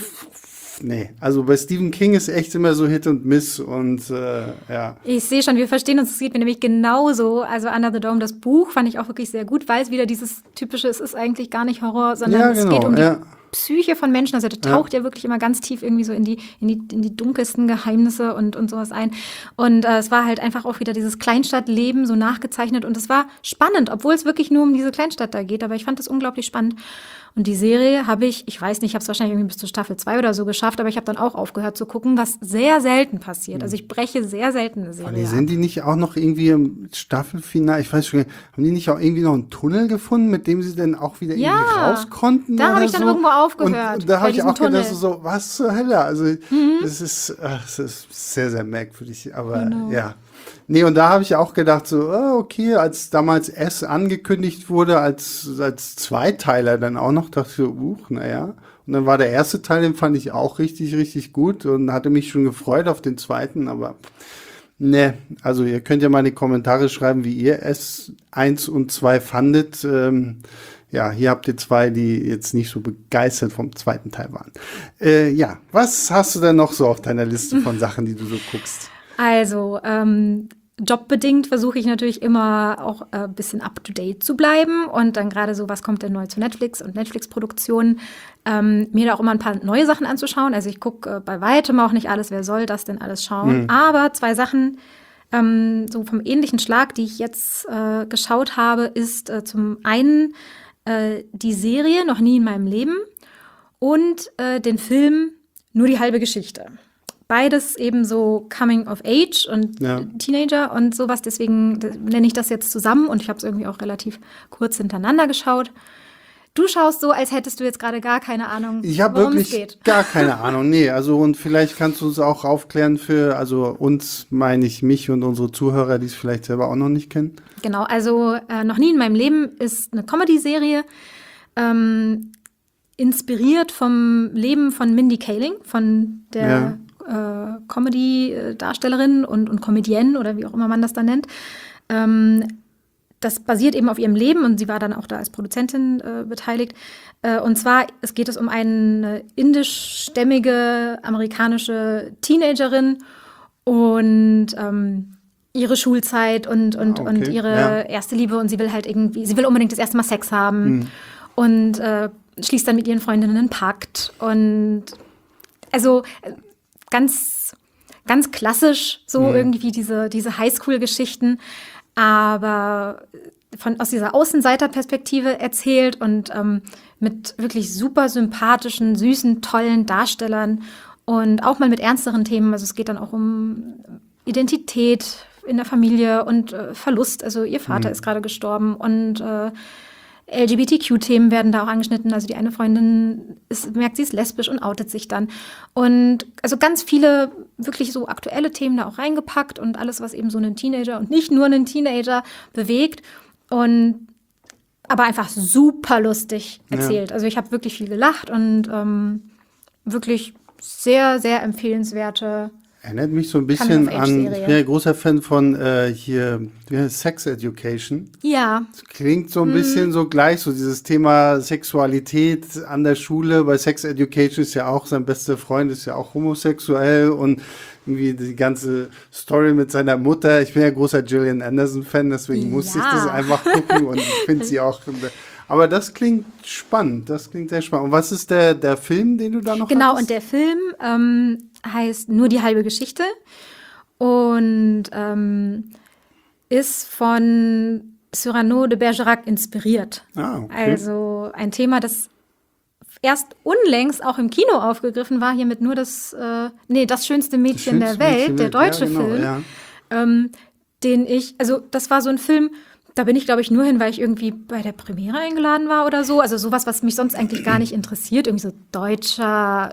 nee, also bei Stephen King ist echt immer so Hit und Miss und ja. Ich sehe schon, wir verstehen uns, es geht mir nämlich genauso. Also Under the Dome, das Buch fand ich auch wirklich sehr gut, weil es wieder dieses typische, es ist eigentlich gar nicht Horror, sondern Ja, es genau, geht um die ja. Psyche von Menschen. Also der taucht ja wirklich immer ganz tief irgendwie so in die dunkelsten Geheimnisse und sowas ein. Und es war halt einfach auch wieder dieses Kleinstadtleben so nachgezeichnet. Und es war spannend, obwohl es wirklich nur um diese Kleinstadt da geht. Aber ich fand das unglaublich spannend. Und die Serie habe ich weiß nicht, ich habe es wahrscheinlich irgendwie bis zur Staffel 2 oder so geschafft, aber ich habe dann auch aufgehört zu gucken, was sehr selten passiert. Also ich breche sehr selten eine Serie ab. Sind die nicht auch noch irgendwie im Staffelfinale, ich weiß schon, haben die nicht auch irgendwie noch einen Tunnel gefunden, mit dem sie dann auch wieder Ja, irgendwie raus konnten? da habe oder ich dann so? irgendwo aufgehört, Und da bei habe ich diesem auch gedacht, Tunnel. so, was zur Hölle? Also, es ist sehr, sehr merkwürdig, aber Genau. ja. Nee, und da habe ich auch gedacht, so, okay, als damals S angekündigt wurde, als Zweiteiler dann auch noch, dachte ich so, naja. Und dann war der erste Teil, den fand ich auch richtig, richtig gut und hatte mich schon gefreut auf den zweiten, aber ne, also ihr könnt ja mal in die Kommentare schreiben, wie ihr S1 und 2 fandet. Ja, hier habt ihr zwei, die jetzt nicht so begeistert vom zweiten Teil waren. Ja, was hast du denn noch so auf deiner Liste von Sachen, die du so guckst? Also, jobbedingt versuche ich natürlich immer auch ein bisschen up-to-date zu bleiben und dann gerade so, was kommt denn neu zu Netflix und Netflix-Produktionen, mir da auch immer ein paar neue Sachen anzuschauen. Also ich gucke bei weitem auch nicht alles, wer soll das denn alles schauen. Aber 2 Sachen so vom ähnlichen Schlag, die ich jetzt geschaut habe, ist zum einen die Serie Noch nie in meinem Leben und den Film Nur die halbe Geschichte. Beides eben so Coming of Age und Teenager und sowas. Deswegen nenne ich das jetzt zusammen und ich habe es irgendwie auch relativ kurz hintereinander geschaut. Du schaust so, als hättest du jetzt gerade gar keine Ahnung, Ich habe worum es wirklich geht. gar keine Ahnung. Nee, also und vielleicht kannst du uns auch aufklären also uns meine ich mich und unsere Zuhörer, die es vielleicht selber auch noch nicht kennen. Genau, also Noch nie in meinem Leben ist eine Comedy-Serie, inspiriert vom Leben von Mindy Kaling, von der Comedy-Darstellerin und Comedienne oder wie auch immer man das dann nennt. Das basiert eben auf ihrem Leben und sie war dann auch da als Produzentin beteiligt. Und zwar geht es um eine indischstämmige amerikanische Teenagerin und ihre Schulzeit und ihre erste Liebe und sie will unbedingt das erste Mal Sex haben und schließt dann mit ihren Freundinnen einen Pakt und also ganz, ganz klassisch so irgendwie diese Highschool-Geschichten, aber aus dieser Außenseiterperspektive erzählt und mit wirklich super sympathischen, süßen, tollen Darstellern und auch mal mit ernsteren Themen. Also es geht dann auch um Identität in der Familie und Verlust. Also ihr Vater ist gerade gestorben und LGBTQ-Themen werden da auch angeschnitten. Also die eine Freundin merkt, sie ist lesbisch und outet sich dann. Und also ganz viele wirklich so aktuelle Themen da auch reingepackt und alles, was eben so einen Teenager und nicht nur einen Teenager bewegt. Aber einfach super lustig erzählt. Also ich habe wirklich viel gelacht und wirklich sehr, sehr empfehlenswerte Erinnert mich so ein bisschen an, ich Coming-of-Age-Serie. bin ja großer Fan von Sex Education. Ja, Das klingt so ein bisschen so gleich, so dieses Thema Sexualität an der Schule. Bei Sex Education ist ja auch sein bester Freund, ist ja auch homosexuell und irgendwie die ganze Story mit seiner Mutter. Ich bin ja großer Gillian Anderson-Fan, deswegen musste ich das einfach gucken und ich finde sie auch. Aber das klingt spannend, das klingt sehr spannend. Und was ist der Film, den du da noch genau. hattest? Und der Film heißt Nur die halbe Geschichte und ist von Cyrano de Bergerac inspiriert. Ah, okay. Also ein Thema, das erst unlängst auch im Kino aufgegriffen war, hier mit nur das schönste Mädchen der Welt, der deutsche Film, das war so ein Film, da bin ich, glaube ich, nur hin, weil ich irgendwie bei der Premiere eingeladen war oder so. Also sowas, was mich sonst eigentlich gar nicht interessiert. Irgendwie so deutsche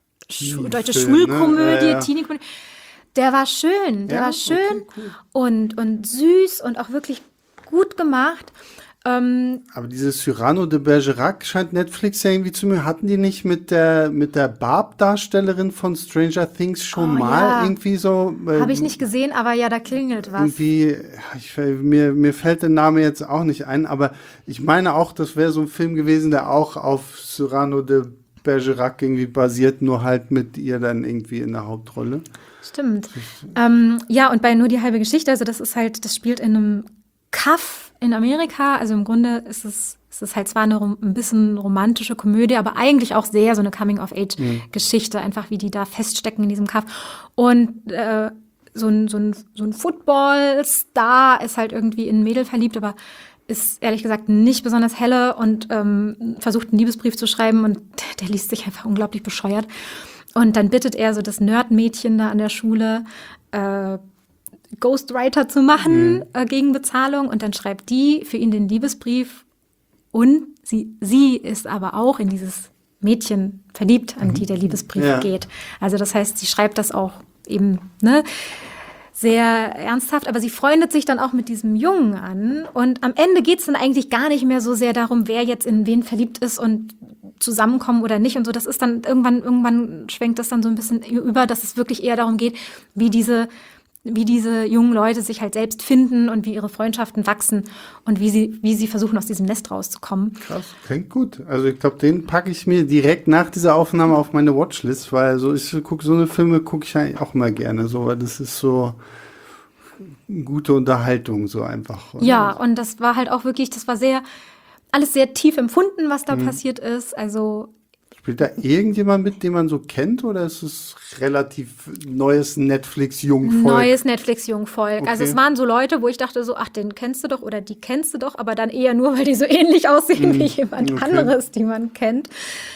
Schulkomödie, Teenie-Komödie. Der war schön, okay, cool. und süß und auch wirklich gut gemacht. Aber dieses Cyrano de Bergerac scheint Netflix ja irgendwie zu mir. Hatten die nicht mit der Barb-Darstellerin von Stranger Things schon irgendwie so? Habe ich nicht gesehen, aber ja, da klingelt was. Irgendwie, mir fällt der Name jetzt auch nicht ein, aber ich meine auch, das wäre so ein Film gewesen, der auch auf Cyrano de Bergerac irgendwie basiert, nur halt mit ihr dann irgendwie in der Hauptrolle. Stimmt. Und bei Nur die halbe Geschichte, also das spielt in einem Kaff in Amerika, also im Grunde ist es halt zwar ein bisschen romantische Komödie, aber eigentlich auch sehr so eine Coming-of-Age-Geschichte, einfach wie die da feststecken in diesem Kaff. Und so ein Football-Star ist halt irgendwie in ein Mädel verliebt, aber ist ehrlich gesagt nicht besonders helle und versucht einen Liebesbrief zu schreiben und der liest sich einfach unglaublich bescheuert. Und dann bittet er so das Nerd-Mädchen da an der Schule, Ghostwriter zu machen gegen Bezahlung und dann schreibt die für ihn den Liebesbrief und sie ist aber auch in dieses Mädchen verliebt, an die der Liebesbrief geht. Also das heißt, sie schreibt das auch eben sehr ernsthaft, aber sie freundet sich dann auch mit diesem Jungen an und am Ende geht es dann eigentlich gar nicht mehr so sehr darum, wer jetzt in wen verliebt ist und zusammenkommen oder nicht und so. Das ist dann irgendwann schwenkt das dann so ein bisschen über, dass es wirklich eher darum geht, wie diese jungen Leute sich halt selbst finden und wie ihre Freundschaften wachsen und wie sie versuchen, aus diesem Nest rauszukommen. Krass, klingt gut. Also ich glaube, den packe ich mir direkt nach dieser Aufnahme auf meine Watchlist, weil so eine Filme gucke ich eigentlich auch mal gerne, so, weil das ist so gute Unterhaltung, so einfach. Ja, und das war halt auch wirklich, das war alles sehr tief empfunden, was da passiert ist. Also spielt da irgendjemand mit, den man so kennt, oder ist es relativ neues Netflix-Jungvolk? Neues Netflix-Jungvolk. Okay. Also es waren so Leute, wo ich dachte so, ach, den kennst du doch oder die kennst du doch, aber dann eher nur, weil die so ähnlich aussehen wie jemand anderes, die man kennt.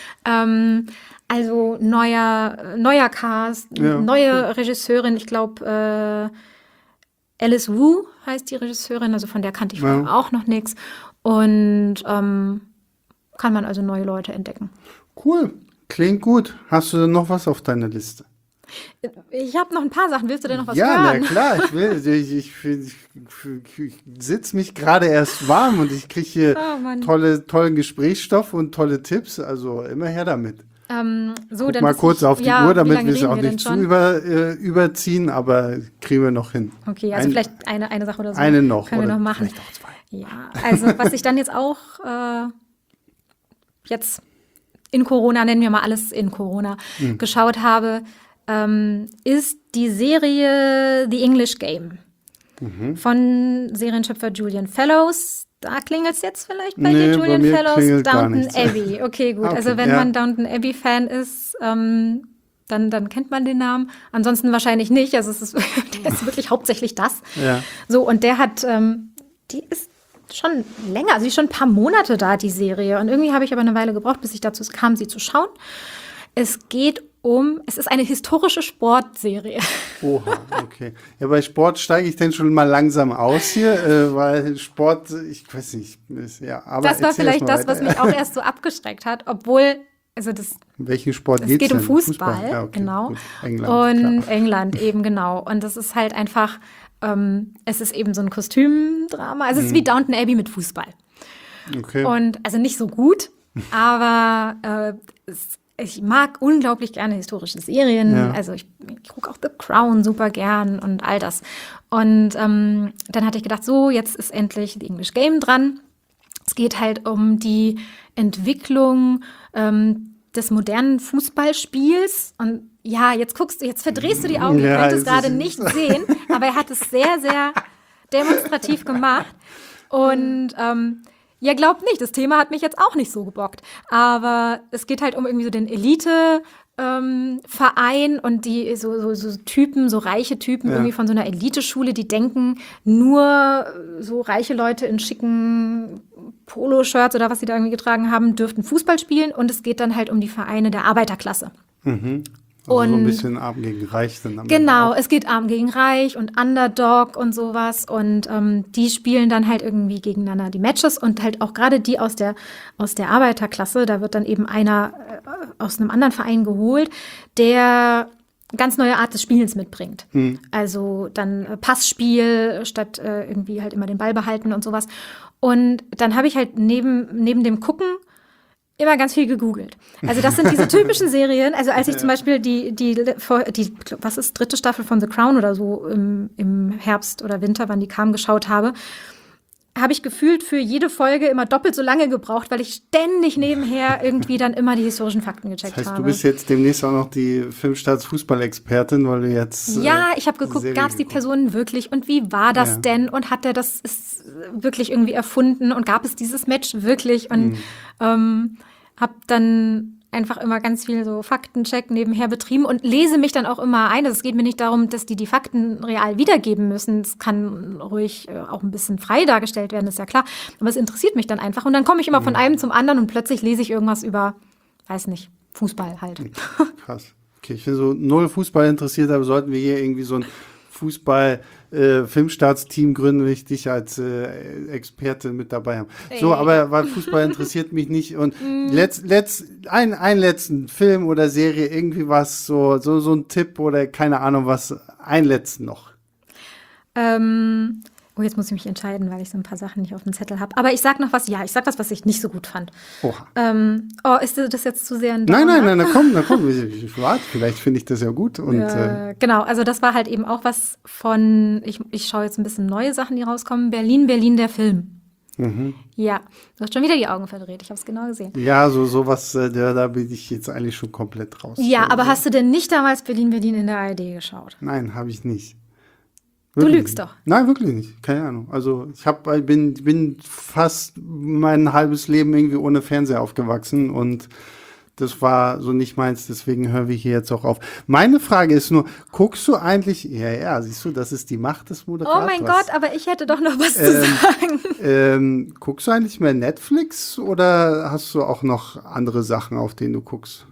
Also neuer Cast, neue Regisseurin, ich glaube Alice Wu heißt die Regisseurin, also von der kannte ich vorher auch noch nichts. Und kann man also neue Leute entdecken. Cool, klingt gut. Hast du denn noch was auf deiner Liste? Ich habe noch ein paar Sachen. Willst du denn noch was hören? Ja, na klar. Ich sitze mich gerade erst warm und ich kriege hier tollen Gesprächsstoff und tolle Tipps. Also immer her damit. Guck mal kurz auf die Uhr, damit wir es auch nicht zu überziehen, aber kriegen wir noch hin. Okay, also vielleicht eine Sache oder so. Eine noch. Können wir noch machen. Vielleicht auch zwei. Ja, also was ich dann jetzt auch jetzt in Corona, nennen wir mal alles in Corona, geschaut habe, ist die Serie The English Game von Serienschöpfer Julian Fellows. Da klingelt es jetzt vielleicht bei dir, Julian Fellows, Downton Abbey. Okay, gut. Okay, also wenn man Downton Abbey-Fan ist, dann kennt man den Namen. Ansonsten wahrscheinlich nicht. Also der ist wirklich hauptsächlich das. Ja. So, und der hat, die ist schon länger, also die ist schon ein paar Monate da, die Serie. Und irgendwie habe ich aber eine Weile gebraucht, bis ich dazu kam, sie zu schauen. Es ist eine historische Sportserie. Oha, okay. Ja, bei Sport steige ich denn schon mal langsam aus hier, weil Sport, ich weiß nicht, aber das war vielleicht das, was mich auch erst so abgeschreckt hat, obwohl, also welchen Sport es geht um Fußball, ja, okay, genau. Gut. England, und klar. England eben, genau. Und das ist halt einfach, es ist eben so ein Kostümdrama. Also es ist wie Downton Abbey mit Fußball. Okay. Und also nicht so gut, aber ich mag unglaublich gerne historische Serien. Ja. Also ich gucke auch The Crown super gern und all das. Und dann hatte ich gedacht, so, jetzt ist endlich The English Game dran. Es geht halt um die Entwicklung des modernen Fußballspiels. Und ja, jetzt verdrehst du die Augen, ihr könnt es gerade nicht sehen, aber er hat es sehr, sehr demonstrativ gemacht. Und ja, glaubt nicht, das Thema hat mich jetzt auch nicht so gebockt. Aber es geht halt um irgendwie so den Verein und die so Typen, so reiche Typen irgendwie von so einer Eliteschule, die denken, nur so reiche Leute in schicken Poloshirts oder was sie da irgendwie getragen haben, dürften Fußball spielen und es geht dann halt um die Vereine der Arbeiterklasse. Also so ein bisschen Arm gegen Reich sind. Genau, es geht Arm gegen Reich und Underdog und sowas und die spielen dann halt irgendwie gegeneinander die Matches und halt auch gerade die aus der Arbeiterklasse, da wird dann eben einer aus einem anderen Verein geholt, der ganz neue Art des Spielens mitbringt. Also dann Passspiel statt irgendwie halt immer den Ball behalten und sowas. Und dann habe ich halt neben dem Gucken immer ganz viel gegoogelt. Also das sind diese typischen Serien. Also als ich zum Beispiel die was ist, 3. Staffel von The Crown oder so im Herbst oder Winter, wann die kam, geschaut habe ich gefühlt für jede Folge immer doppelt so lange gebraucht, weil ich ständig nebenher irgendwie dann immer die historischen Fakten gecheckt habe. Das heißt, du bist jetzt demnächst auch noch die Filmstarts-Fußball-Expertin, weil du jetzt ja, ich habe geguckt, gab es die Personen wirklich und wie war das denn und hat er das wirklich irgendwie erfunden und gab es dieses Match wirklich und habe dann einfach immer ganz viel so Faktencheck nebenher betrieben und lese mich dann auch immer ein. Also es geht mir nicht darum, dass die Fakten real wiedergeben müssen. Es kann ruhig auch ein bisschen frei dargestellt werden, ist ja klar. Aber es interessiert mich dann einfach. Und dann komme ich immer von einem zum anderen und plötzlich lese ich irgendwas über, weiß nicht, Fußball halt. Krass. Okay, ich bin so null Fußball interessiert, aber sollten wir hier irgendwie so ein Filmstarts-Team gründen, will ich dich als Experte mit dabei haben. So, aber weil Fußball interessiert mich nicht und einen letzten Film oder Serie, irgendwie was, so ein Tipp oder keine Ahnung was, einen letzten noch. Jetzt muss ich mich entscheiden, weil ich so ein paar Sachen nicht auf dem Zettel habe. Aber ich sag noch was, was ich nicht so gut fand. Oha. Ist das jetzt zu sehr ein Downer? Nein, komm. Ich warte, vielleicht finde ich das ja gut. Und, genau, also das war halt eben auch was von, ich schaue jetzt ein bisschen neue Sachen, die rauskommen. Berlin, der Film. Ja, du hast schon wieder die Augen verdreht, ich habe es genau gesehen. Ja, sowas, da bin ich jetzt eigentlich schon komplett raus. Ja, aber hast du denn nicht damals Berlin in der ARD geschaut? Nein, habe ich nicht. Wirklich? Du lügst doch. Nein, wirklich nicht. Keine Ahnung. Also ich bin fast mein halbes Leben irgendwie ohne Fernseher aufgewachsen und das war so nicht meins, deswegen hören wir hier jetzt auch auf. Meine Frage ist nur, guckst du eigentlich, ja, siehst du, das ist die Macht des Moderators. Oh mein Gott, aber ich hätte doch noch was zu sagen. Guckst du eigentlich mehr Netflix oder hast du auch noch andere Sachen, auf denen du guckst?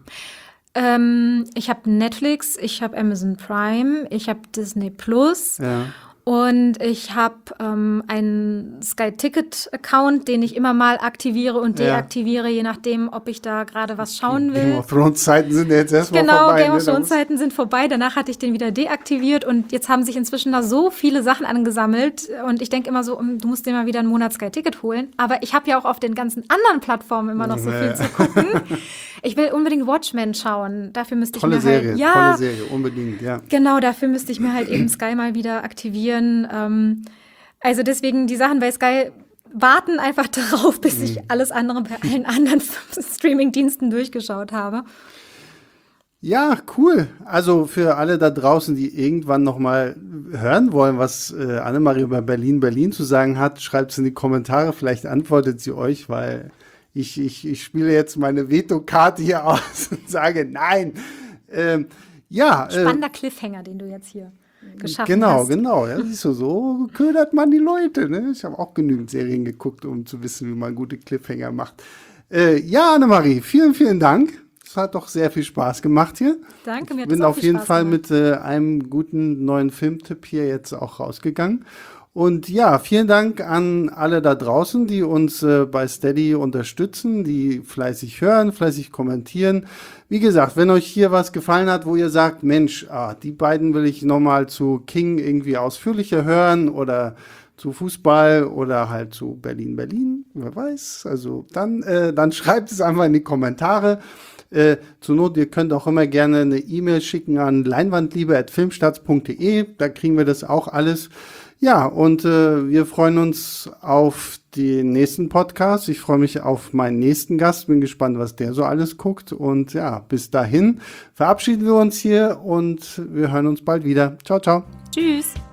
Ich habe Netflix, ich habe Amazon Prime, ich habe Disney Plus und ich habe einen Sky-Ticket-Account, den ich immer mal aktiviere und deaktiviere, je nachdem, ob ich da gerade was schauen will. Game of Thrones-Zeiten sind jetzt erstmal vorbei. Genau, Game of Thrones-Zeiten sind vorbei. Danach hatte ich den wieder deaktiviert und jetzt haben sich inzwischen da so viele Sachen angesammelt und ich denke immer so, du musst dir mal wieder einen Monat Sky-Ticket holen. Aber ich habe ja auch auf den ganzen anderen Plattformen immer noch so viel zu gucken. Ich will unbedingt Watchmen schauen. Dafür müsste ich mir Tolle Serie, unbedingt, ja. Genau, dafür müsste ich mir halt eben Sky mal wieder aktivieren. Also deswegen, die Sachen bei Sky warten einfach darauf, bis ich alles andere bei allen anderen Streaming-Diensten durchgeschaut habe. Ja, cool. Also für alle da draußen, die irgendwann noch mal hören wollen, was Annemarie über Berlin zu sagen hat, schreibt es in die Kommentare. Vielleicht antwortet sie euch, weil ich spiele jetzt meine Vetokarte hier aus und sage nein. Spannender Cliffhanger, den du jetzt hier geschaffen hast. Genau. Ja, siehst du, so ködert man die Leute. Ne? Ich habe auch genügend Serien geguckt, um zu wissen, wie man gute Cliffhanger macht. Annemarie, vielen Dank. Es hat doch sehr viel Spaß gemacht hier. Danke, mir hat Ich bin das auch auf viel jeden Spaß Fall gemacht. mit einem guten neuen Filmtipp hier jetzt auch rausgegangen. Und ja, vielen Dank an alle da draußen, die uns bei Steady unterstützen, die fleißig hören, fleißig kommentieren. Wie gesagt, wenn euch hier was gefallen hat, wo ihr sagt, Mensch, die beiden will ich nochmal zu King irgendwie ausführlicher hören oder zu Fußball oder halt zu Berlin, wer weiß. Also dann schreibt es einfach in die Kommentare. Zur Not, ihr könnt auch immer gerne eine E-Mail schicken an leinwandliebe@filmstarts.de, da kriegen wir das auch alles. Ja, und wir freuen uns auf den nächsten Podcast. Ich freue mich auf meinen nächsten Gast, bin gespannt, was der so alles guckt. Und ja, bis dahin verabschieden wir uns hier und wir hören uns bald wieder. Ciao, ciao. Tschüss.